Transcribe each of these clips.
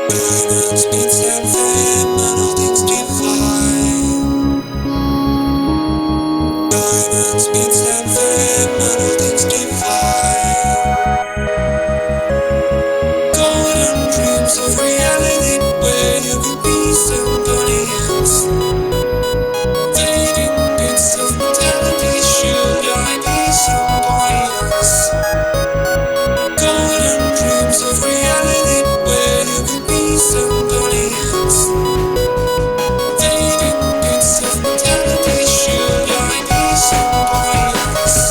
Diamonds mean something, metal things divine. Diamonds mean something, metal things divine. Golden dreams of reality where you could be somebody else. Fading bits of mentality, should I be somebody else? Golden dreams of reality where you could be somebody else. Fading bits of mentality, should I be somebody else?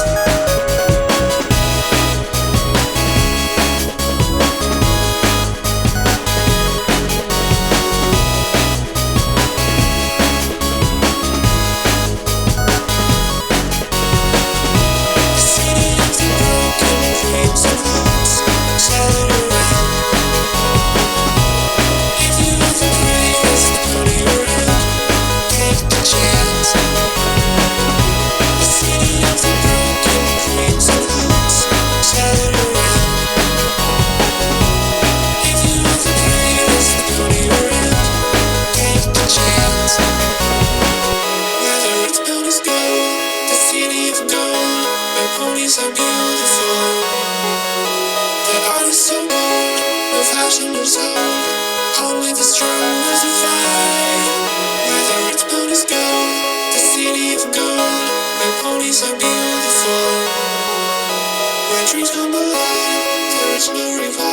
The city of the broken dreams and hopes shattered around. If you are the greatest, pony around, take the chance. The city of the broken dreams and hopes shattered around. If you are the greatest, pony around, take the chance. Whether it's built as gold, the city of gold, where ponies are beautiful. The art is so bold, no fashion is old, only the strong will survive. Whether it's built as gold, the city of gold, where ponies are beautiful. When dreams come alive, there is no revival.